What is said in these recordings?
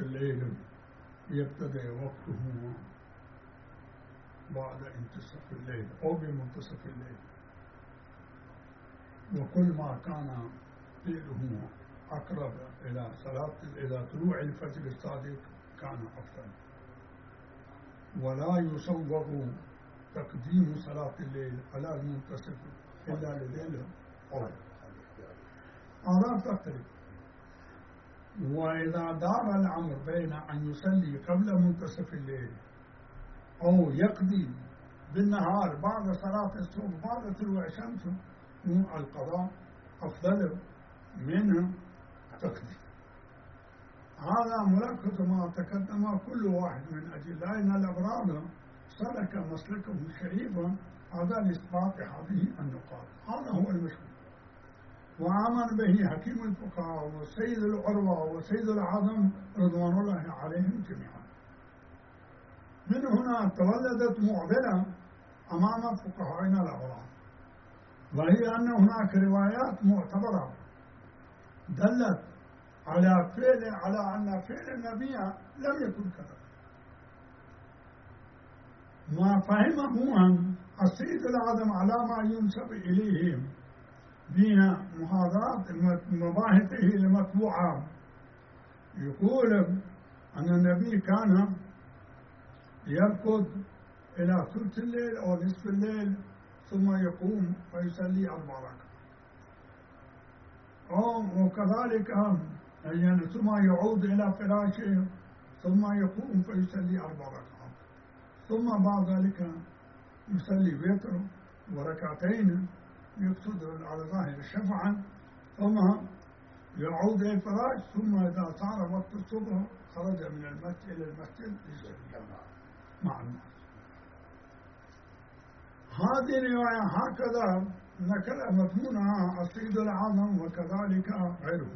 الليل يبتدئ وقته بعد انتصف الليل أو بمنتصف الليل، وكل ما كان فعله أقرب إلى طلوع الفجر الصادق كان أفضل. ولا يصور تقديم صلاة الليل على المنتصف إلا لليل أول، هذا تقريب. وإذا دار الأمر بين أن يصلي قبل منتصف الليل أو يقضي بالنهار بعد صلاة الصبح بعد طلوع الشمس، القضاء أفضل من تقديم. هذا ملخص ما تقدم كل واحد من أجل أن الأبرار سلك مسلكه شريفا هذا لإثبات هذه النقاط. هذا هو المشهور، وآمن به حكيم الفقهاء وسيد العروة وسيد العظم رضوان الله عليهم جميعا. من هنا تولدت معضلة أمام فقهائنا الأبرار، وهي أن هناك روايات معتبرة دلت على أن فعل النبي لم يكن كذا. ما فهمه السيد العظم على ما ينسب إليه من محاضرات مباحثه المطبوعة، يقول أن النبي كان يركض إلى ثلث الليل أو نصف الليل ثم يقوم فيصلي 4 ركعات، وكذلك يعني ثم يعود إلى فراشه ثم يقوم فيصلي 4 ركعات، ثم بعد ذلك يصلي وتر وركعتين يقصد على ظاهر الشفعة، ثم يعود إلى الفراش، ثم إذا صار وقت الصبح خرج من المسجد إلى المسجد يصلي مع الناس. هذه الرواية هكذا نقل مضمونها السيد العظم وكذلك غيره.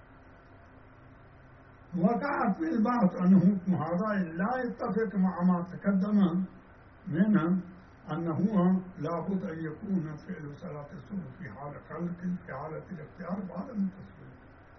وقع في البحث أن حكم هذا لا يتفق مع ما تقدم منه أنه لابد أن يكون فعل صلاة الصبح في حالة خلق في حالة الاختيار بعد المنتصف.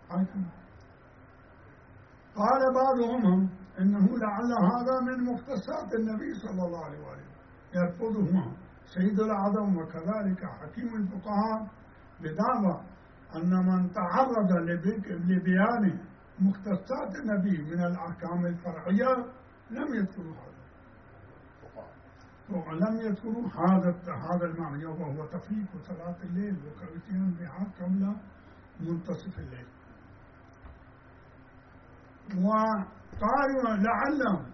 قال بعضهم إنه لعل هذا من مختصات النبي صلى الله عليه وآله، يرفضهما سيد العظم وكذلك حكيم الفقهاء بدعوى أن من تعرض لبيان مختصات النبي من الأحكام الفرعية لم يذكروا هذا المعنى، وهو تفريق صلاة الليل وكالاتيان بها قبل منتصف الليل. وقالوا لعل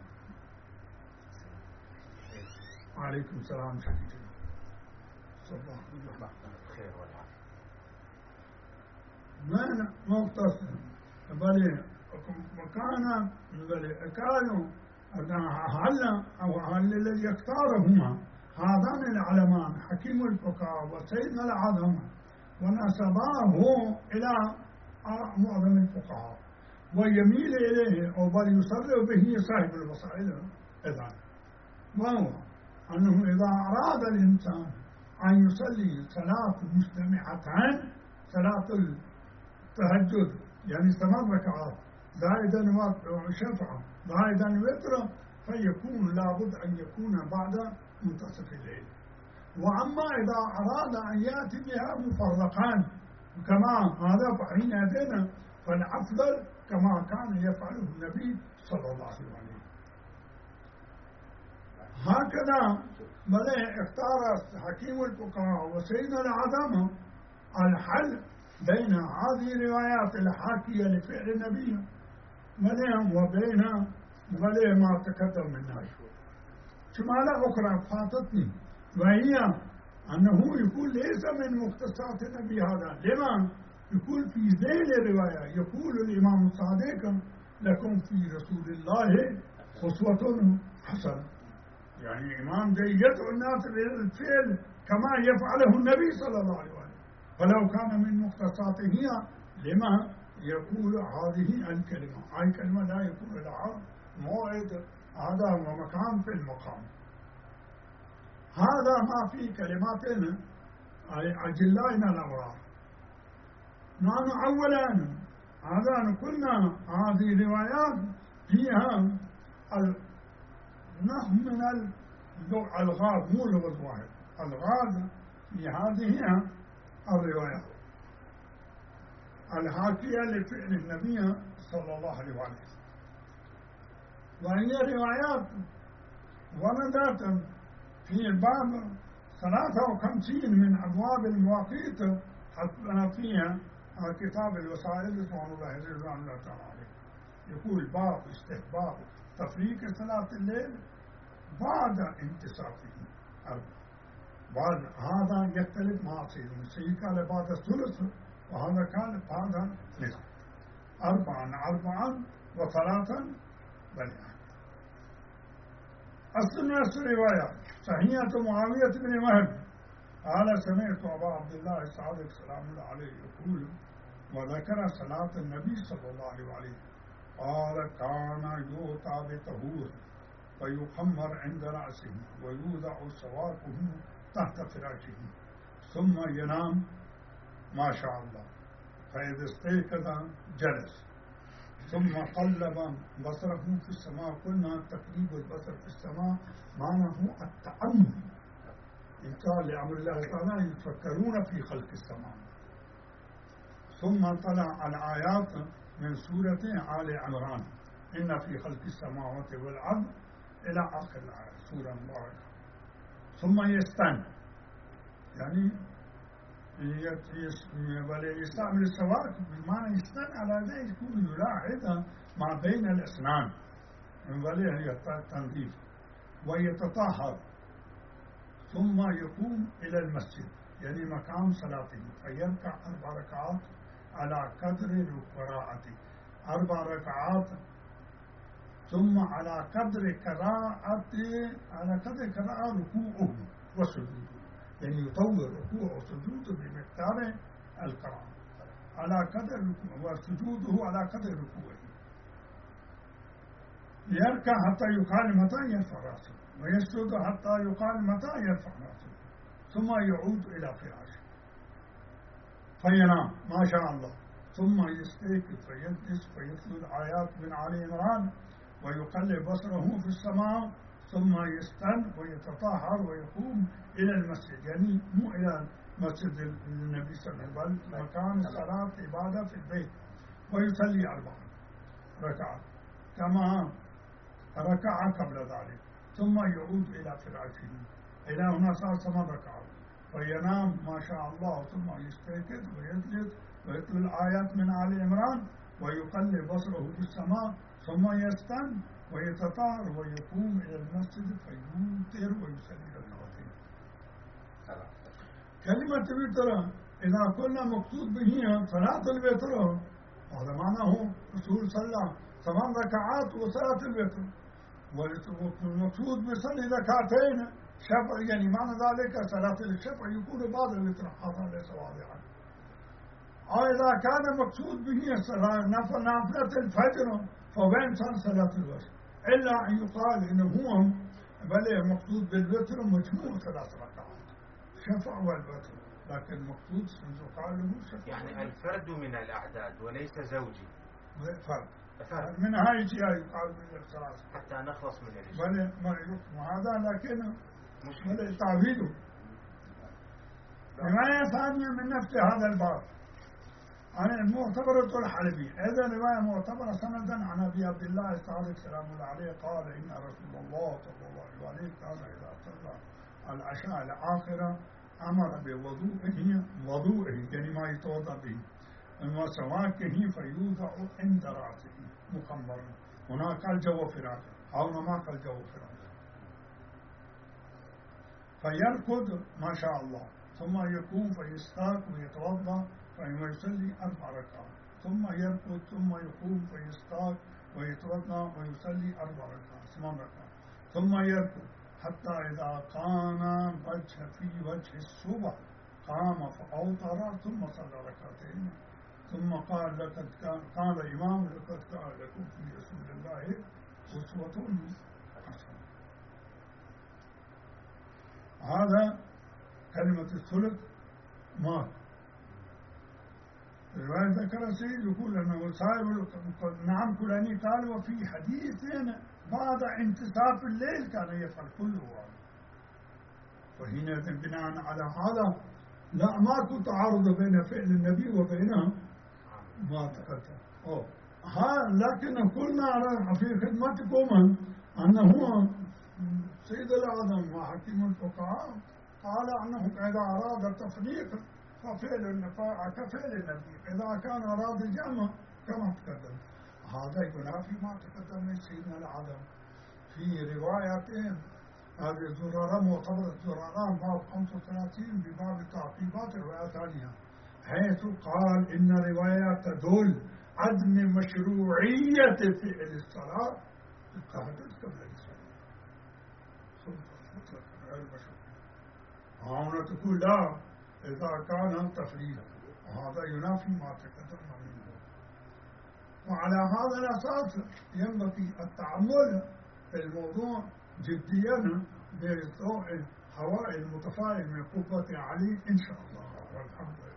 عليكم السلام شديد صباح الخير والعافية من مختص بل وكان كانوا هل الذي يختارهما هذان العلمان حكيم الفقهاء وسيدنا العظم ونسباه إلى معظم الفقهاء ويميل إليه أو بل يصرف به صاحب الوسائل إذن، وهو أنه إذا أراد الإنسان أن يصلي صلاة مجتمعة صلاة التهجد يعني 8 ركعات زائدا شفعة زائدا وتر فيكون لابد أن يكون بعد منتصف الليل. وأما إذا أراد أن يأتي بها مفرقان كما هذا فحين يدينا فالأفضل كما كان يفعله النبي صلى الله عليه وسلم. هكذا بل اختار حكيم الفقهاء وسيدنا العظم الحل بين هذه الروايات الحاكية لفعل النبي وبين ما تقدم منها. شمالة أخرى فاتتني وهي أنه يقول ليس من مختصات النبي هذا. لما؟ يقول في ذيل الرواية يقول الإمام الصادق لكم في رسول الله أسوة حسنة، يعني إمام جيد يدعو الناس للفعل كما يفعله النبي صلى الله عليه وسلم. فلو كان من مختصاته لما يقول هذه الكلمة؟ أي كلمة لا يكون لها موعد هذا ومكان في المقام. هذا ما في كلماتنا أجلائنا الأبرار. نحن أولا هذا قلنا هذه روايات فيها نوع من الغاز، مو لغز واحد، الغاز في هذه الروايات الحاكية لفعل النبي صلى الله عليه وسلم، وهي روايات وردت في باب 53 من أبواب المواقيت حطنا فيها كتاب الوسائل رضوان الله تعالى عليه. يقول باب استحباب تفريق صلاة الليل بعد انتصافه بعد هذا يختلف مع سيد قال بعد الثلث وهذا قال بعد نصف أربعا وثلاثا بليا. السنة رواية صحيحة معاوية بن وهب قال سمعت أبا عبد الله الصادق سلام الله عليه يقول وذكر صلاة النبي صلى الله عليه وسلم قال كان يؤتى بطهور ويخمر عند رأسه ويوضع سواكه تحت فراشه ثم ينام ما شاء الله، فإذا استيقظ جلس ثم قلب بصره في السماء. قلنا تقليب البصر في السماء معناه التأمل، إنكار لأمر الله تعالى، يتفكرون في خلق السماء. ثم طلع الآيات من سورة آل عمران إن في خلق السماوات والأرض إلى آخر الآية سورة مباركة. ثم يستن يعني يستعمل السواك بمعنى يستن على ذلك يكون يلاحظ ما بين الأسنان هي التنظيف ويتطهر ثم يقوم إلى المسجد يعني مقام صلاته فيركع 4 ركعات على قدر قراءته 4 ركعات ثم على قدر قراءته ركوعه وسجوده يعني يطور ركوعه وسجوده بمقدار القراءة على قدر وسجوده على قدر ركوعه. يركع حتى يقال متى يرفع رأسه ويسجد حتى يقال متى يرفع رأسه ثم يعود إلى فراشه فينام ما شاء الله ثم يستيقظ فيجلس فيتلو الآيات من آل عمران ويقلب بصره في السماء ثم يستن ويتطهر ويقوم إلى المسجد يعني مو إلى مسجد النبي صلى الله عليه وسلم بل مكان الصلاة عبادة في البيت ويصلي 4 ركعات كما ركع قبل ذلك ثم يعود إلى فراشه إلى هنا صار 8 ركعات فينام ما شاء الله ثم يستيقظ ويجلس ويتلو الآيات من آل عمران ويقلب بصره في السماء ثم يستن ويتطهر ويقوم إلى المسجد فيوتر ويصلي ركعتين. كلمة وتر إذا كنا مقصود به صلاة الوتر هذا معناه رسول صلى 8 ركعات وصلاة الوتر والمقصود بيصلي ركعتين شفع يعني معنى ذلك صلاة الشفع يكون بعد الوتر هذا ليس واضحا. أو إذا كان مقصود به صلاة نافلة الفجر فوين صار صلاة الوتر إلا أن يقال إنه هو بل مقصود بالوتر مجموع 3 ركعات شفع والوتر لكن مقصود يقال له شفع يعني الفرد من الأعداد وليس زوجي فرد من هاي الشيء يقال بالثلاث حتى نخلص من الإشكال بل ما يفهم هذا لكن مشكلة تعبيده. رواية ثانية من نفس هذا الباب عن المعتبرة الحلبي هذا رواية معتبرة سندا عن أبي عبد الله الصادق سلام الله عليه قال إن رسول الله صلى الله عليه وسلم كان إذا صلى العشاء الآخرة أمر بوضوئه يعني ما يتوضأ به وسواكه فيوضع عند رأسه مخمرا هنا قال جو فراشه أو ما قال جو فراشه فيركض ما شاء الله ثم يقوم فيستاق ويتوضأ ويصلي 4 ركعات ثم يركض ثم يقوم فيستاق ويتوضأ ويصلي 4 ركعات 8 ركعات ثم يركض حتى إذا كان في وجه الصبح قام فأوتر ثم صلى ركعتين ثم قال لقد قال الإمام لقد كان لكم في رسول الله أسوة حسنة. هذا كلمة الثلث ما رواية ذكر سيد يقول أنه صاحب نعم فلاني قال وفي حديث بعد انتصاف الليل كان يفعل كله هذا. وحينئذ بناء على هذا لا ماكو تعارض بين فعل النبي وبين ما تقدم. لكن قلنا في خدمتكم أنه سيد الأعظم وحكيم الفقهاء قال أنه إذا أراد التفريق كفعل النبي، إذا كان أراد الجمع كما تقدم. هذا ينافي ما تقدم من سيدنا الأعظم في روايتين. هذه الزرارة معتبرة زرارة باب 35 بباب تعقيبات الرواية الثانية، حيث قال إن رواية تدل عدم مشروعية فعل الصلاة التهجد قبل الصلاة. هنا تقول لا إذا كان تفريق، وهذا ينافي ما تقدم منه. وعلى هذا الأساس ينبغي التعامل في الموضوع جديا بضوء الهواء المتفاعل من قوة علي إن شاء الله. والحمد لله.